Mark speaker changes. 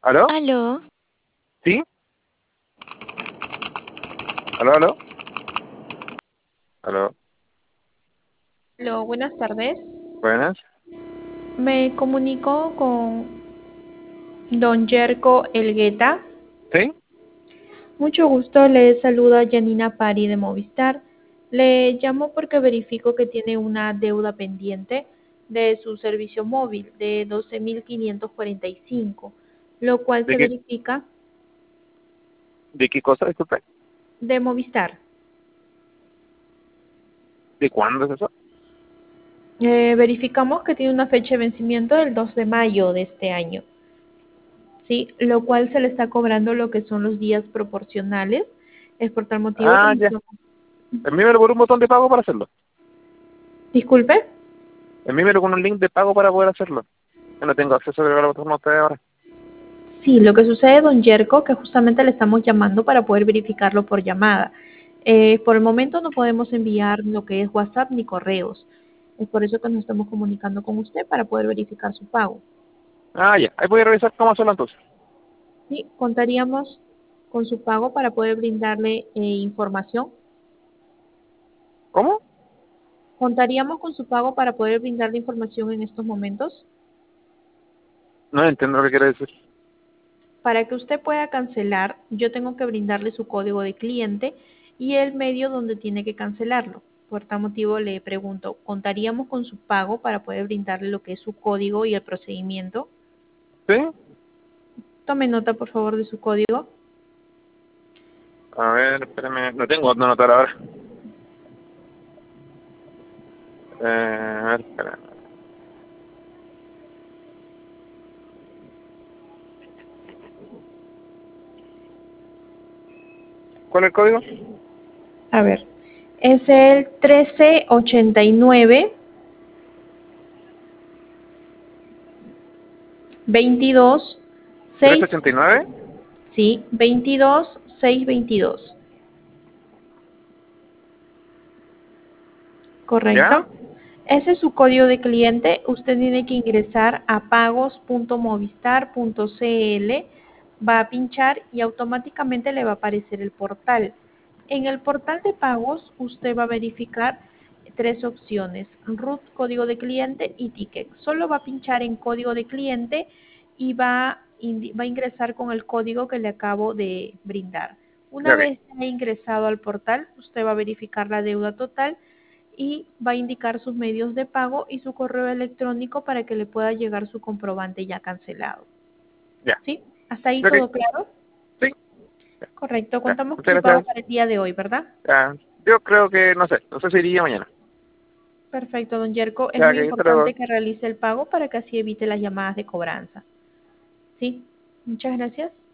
Speaker 1: ¿Aló?
Speaker 2: Aló,
Speaker 1: ¿Sí? ¿Aló, aló? ¿Aló?
Speaker 3: Hola, buenas tardes.
Speaker 1: Buenas.
Speaker 3: Me comunico con don Yerko Elgueta.
Speaker 1: ¿Sí?
Speaker 3: Mucho gusto, le saluda Janina Pari de Movistar. Le llamo porque verifico que tiene una deuda pendiente de su servicio móvil de 12.545, lo cual
Speaker 1: ¿De
Speaker 3: se
Speaker 1: qué,
Speaker 3: verifica
Speaker 1: de qué cosa, disculpe?
Speaker 3: de Movistar.
Speaker 1: ¿De cuándo es eso?
Speaker 3: Verificamos que tiene una fecha de vencimiento del 2 de mayo de este año. Sí, lo cual se le está cobrando lo que son los días proporcionales. Es por tal motivo que
Speaker 1: Ah, ya. Envímelo por un botón de pago para hacerlo.
Speaker 3: Disculpe.
Speaker 1: Envímelo con un link de pago para poder hacerlo. Yo no tengo acceso a agregar la plataforma a ustedes ahora.
Speaker 3: Sí, lo que sucede, don Yerko, que justamente le estamos llamando para poder verificarlo por llamada. Por el momento no podemos enviar lo que es WhatsApp ni correos. Es por eso que nos estamos comunicando con usted para poder verificar su pago.
Speaker 1: Ah, ya. Ahí voy a revisar cómo hacerlo entonces.
Speaker 3: Sí, contaríamos con su pago para poder brindarle información.
Speaker 1: ¿Cómo?
Speaker 3: Contaríamos con su pago para poder brindarle información en estos momentos.
Speaker 1: No entiendo lo que quiere decir.
Speaker 3: Para que usted pueda cancelar, yo tengo que brindarle su código de cliente y el medio donde tiene que cancelarlo. Por tal motivo le pregunto, ¿contaríamos con su pago para poder brindarle lo que es su código y el procedimiento?
Speaker 1: ¿Sí?
Speaker 3: Tome nota, por favor, de su código.
Speaker 1: A ver, espérame. No tengo dónde anotar ahora. A ver, espérame. ¿Cuál es el código?
Speaker 3: A ver, es el 1389 22 6,
Speaker 1: 389.
Speaker 3: sí, 22 622.
Speaker 1: ¿Ya?
Speaker 3: ¿Correcto? Ese es su código de cliente. Usted tiene que ingresar a pagos.movistar.cl, va a pinchar y automáticamente le va a aparecer el portal. En el portal de pagos usted va a verificar tres opciones: root, código de cliente y ticket. Solo va a pinchar en código de cliente y va a ingresar con el código que le acabo de brindar.
Speaker 1: Ya,
Speaker 3: Una
Speaker 1: ok.
Speaker 3: vez ha ingresado al portal, usted va a verificar la deuda total y va a indicar sus medios de pago y su correo electrónico para que le pueda llegar su comprobante ya cancelado.
Speaker 1: Ya.
Speaker 3: ¿Sí? ¿Hasta ahí
Speaker 1: Ya, ok.
Speaker 3: todo claro?
Speaker 1: Sí. Ya.
Speaker 3: Correcto.
Speaker 1: Ya.
Speaker 3: Contamos con
Speaker 1: Muchas
Speaker 3: su pago
Speaker 1: gracias.
Speaker 3: para el día de hoy, ¿verdad?
Speaker 1: Ya. Yo creo que, no sé. No sé si iría mañana.
Speaker 3: Perfecto, don Yerko. Es
Speaker 1: Ya,
Speaker 3: muy
Speaker 1: ok. Hasta luego.
Speaker 3: importante que realice el pago para que así evite las llamadas de cobranza. ¿Sí? Muchas gracias.